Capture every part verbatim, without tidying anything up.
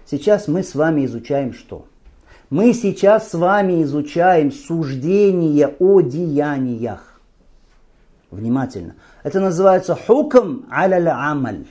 Сейчас мы с вами изучаем что? Мы сейчас с вами изучаем суждение о деяниях. Внимательно. Это называется хукм аля амаль.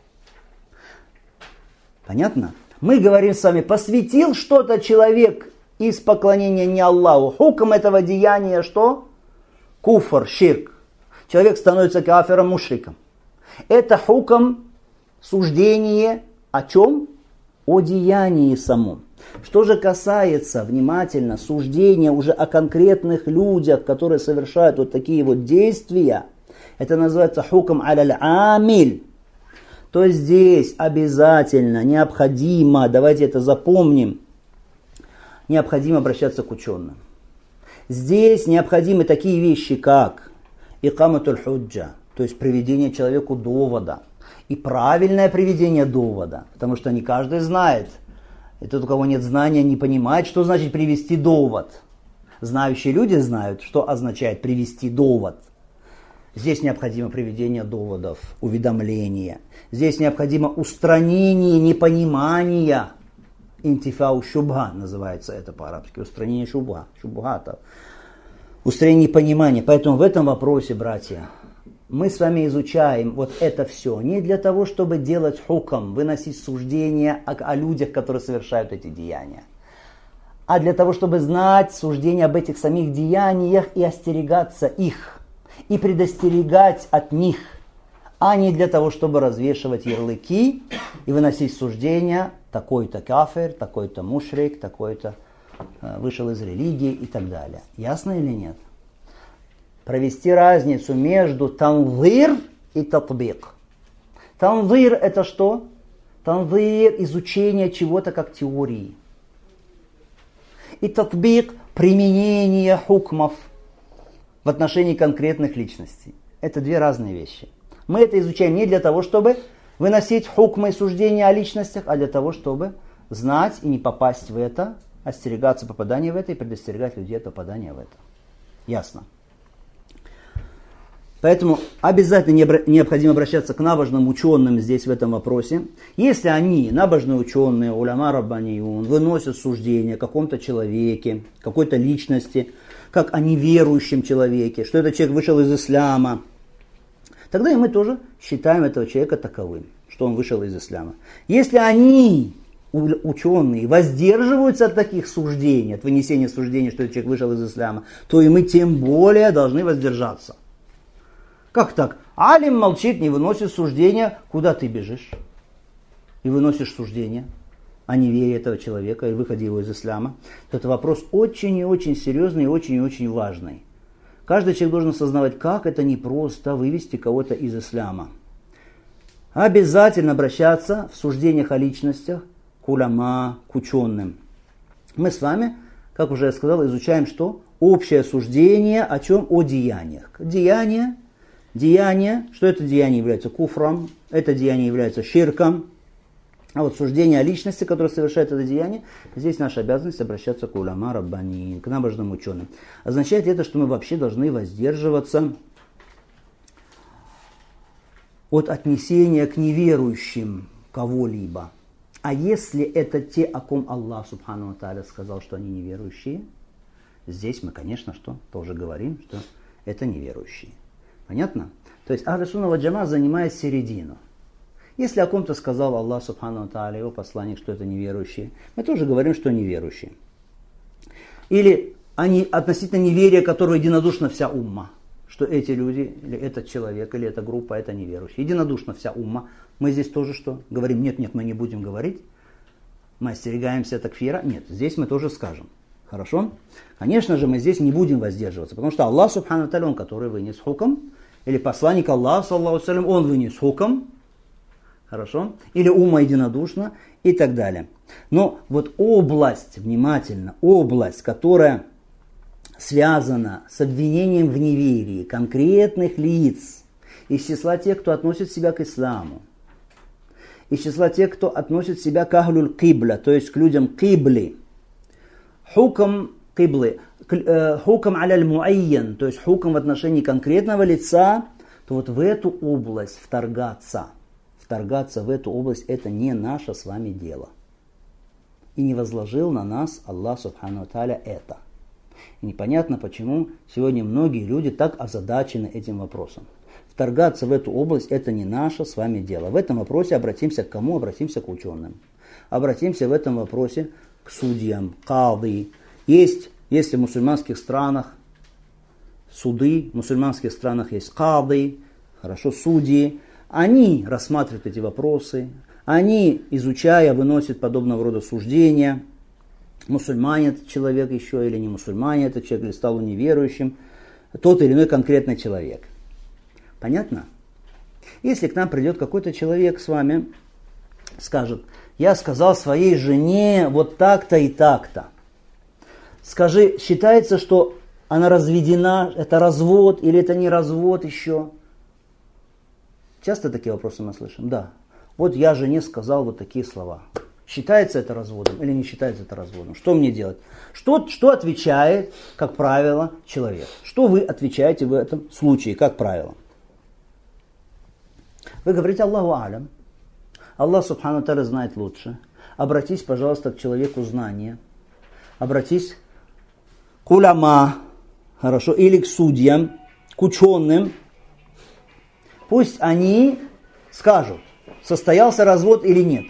Понятно? Мы говорим с вами, посвятил что-то человек из поклонения не Аллаху. Хукм этого деяния что? Куфр, ширк. Человек становится кафиром, мушриком. Это хукм, суждение о чем? О деянии самом. Что же касается, внимательно, суждения уже о конкретных людях, которые совершают вот такие вот действия, это называется хукм аля амиль. То есть здесь обязательно, необходимо, давайте это запомним, необходимо обращаться к ученым. Здесь необходимы такие вещи, как икаматуль худжа, то есть приведение человеку довода. И правильное приведение довода, потому что не каждый знает. И тот, у кого нет знания, не понимает, что значит привести довод. Знающие люди знают, что означает привести довод. Здесь необходимо приведение доводов, уведомления. Здесь необходимо устранение непонимания. Интифау шубха называется это по-арабски. Устранение шубха, шубхата. Устранение непонимания. Поэтому в этом вопросе, братья, мы с вами изучаем вот это все не для того, чтобы делать хукм, выносить суждения о, о людях, которые совершают эти деяния, а для того, чтобы знать суждения об этих самих деяниях и остерегаться их, и предостерегать от них, а не для того, чтобы развешивать ярлыки и выносить суждения, такой-то кафир, такой-то мушрик, такой-то э, вышел из религии и так далее. Ясно или нет? Провести разницу между танзир и татбик. Танзир это что? Танзир изучение чего-то как теории. И татбик применение хукмов в отношении конкретных личностей. Это две разные вещи. Мы это изучаем не для того, чтобы выносить хукмы и суждения о личностях, а для того, чтобы знать и не попасть в это, остерегаться попадания в это и предостерегать людей от попадания в это. Ясно? Поэтому обязательно необходимо обращаться к набожным ученым здесь в этом вопросе. Если они, набожные ученые, уляма раббаниюн, выносят суждение о каком-то человеке, какой-то личности, как о неверующем человеке, что этот человек вышел из ислама, тогда и мы тоже считаем этого человека таковым, что он вышел из ислама. Если они, ученые, воздерживаются от таких суждений, от вынесения суждений, что этот человек вышел из ислама, то и мы тем более должны воздержаться. Как так? Алим молчит, не выносит суждения, куда ты бежишь? И выносишь суждения о неверии этого человека и выходе его из ислама. Это вопрос очень и очень серьезный и очень и очень важный. Каждый человек должен осознавать, как это непросто вывести кого-то из ислама. Обязательно обращаться в суждениях о личностях к уляма, к ученым. Мы с вами, как уже я сказал, изучаем что? Общее суждение о чем? О деяниях. Деяния. Деяние, что это деяние является куфром, это деяние является ширком. А вот суждение о личности, которое совершает это деяние, здесь наша обязанность обращаться к уляма раббанин, к набожным ученым. Означает это, что мы вообще должны воздерживаться от отнесения к неверующим кого-либо. А если это те, о ком Аллах Субхану ва Тааля сказал, что они неверующие, здесь мы, конечно, что тоже говорим, что это неверующие. Понятно? То есть Ахлю Сунна ва Джама занимает середину. Если о ком-то сказал Аллах Субхану ва Тааля, его посланник, что это неверующие, мы тоже говорим, что неверующие. Или они относительно неверия, которого единодушна вся умма, что эти люди, или этот человек, или эта группа, это неверующие. Единодушна вся умма. Мы здесь тоже что? Говорим, нет, нет, мы не будем говорить. Мы остерегаемся такфира. Нет, здесь мы тоже скажем. Хорошо? Конечно же, мы здесь не будем воздерживаться, потому что Аллах Субхану ва Тааля, он, который вынес хукм, или посланник Аллаха, саллаллаху алейхи ва саллям, он вынес хукм, хорошо? Или умма единодушна и так далее. Но вот область, внимательно, область, которая связана с обвинением в неверии конкретных лиц из числа тех, кто относит себя к исламу, из числа тех, кто относит себя к ахлюль кибля, то есть к людям кибли, хукм киблы, хукм аляль муайян, то есть хукм в отношении конкретного лица, то вот в эту область вторгаться, вторгаться в эту область, это не наше с вами дело. и не возложил на нас Аллах Субхану ва Тааля это. И непонятно, почему сегодня многие люди так озадачены этим вопросом. Вторгаться в эту область – это не наше с вами дело. В этом вопросе обратимся к кому? Обратимся к ученым. Обратимся в этом вопросе к судьям, кады. Есть, если в мусульманских странах суды, в мусульманских странах есть кады, хорошо, судьи. Они рассматривают эти вопросы, они, изучая, выносят подобного рода суждения. Мусульманин этот человек еще или не мусульманин этот человек, или стал он неверующим, тот или иной конкретный человек. Понятно? Если к нам придет какой-то человек с вами, скажет, я сказал своей жене вот так-то и так-то. Скажи, считается, что она разведена, это развод или это не развод еще? Часто такие вопросы мы слышим? Да. Вот я жене сказал вот такие слова. Считается это разводом или не считается это разводом? Что мне делать? Что, что отвечает, как правило, человек? Что вы отвечаете в этом случае, как правило? Вы говорите Аллаху алям. Аллах Субхану ва Тааля знает лучше. Обратись, пожалуйста, к человеку знания. Обратись к уляма, хорошо, или к судьям, к ученым. Пусть они скажут, состоялся развод или нет.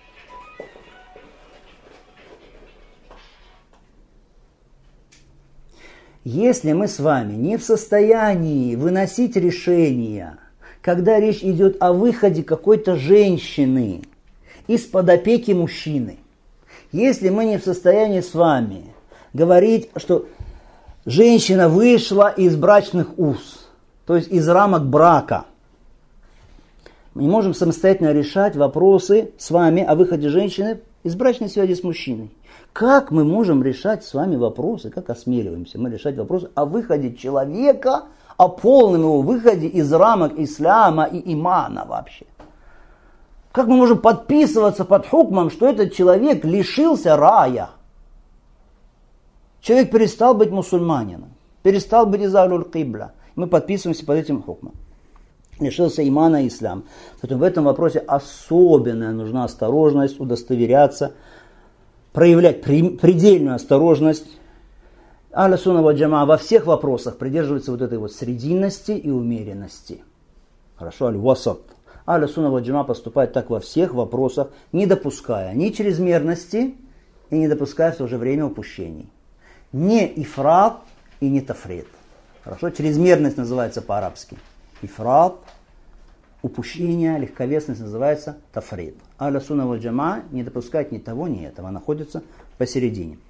Если мы с вами не в состоянии выносить решения, когда речь идет о выходе какой-то женщины из-под опеки мужчины, если мы не в состоянии с вами говорить, что женщина вышла из брачных уз, то есть из рамок брака, мы не можем самостоятельно решать вопросы с вами о выходе женщины из брачной связи с мужчиной. Как мы можем решать с вами вопросы, как осмеливаемся мы решать вопросы о выходе человека, о полном его выходе из рамок ислама и имана вообще? Как мы можем подписываться под хукмом, что этот человек лишился рая? Человек перестал быть мусульманином, перестал быть из ахлюль кибла. Мы подписываемся под этим хукмом. Лишился имана и ислам. Поэтому в этом вопросе особенная нужна осторожность, удостоверяться, проявлять предельную осторожность. Ахлю сунна валь джамаа во всех вопросах придерживается вот этой вот срединности и умеренности. Хорошо, аль-васат. Ахлю сунна валь джамаа поступает так во всех вопросах, не допуская ни чрезмерности и не допуская в то же время упущений. Не ифрат и не тафрит. Хорошо, чрезмерность называется по-арабски ифрат, упущение, легковесность называется тафрит. Ахлю сунна валь джамаа не допускает ни того, ни этого, находится посередине.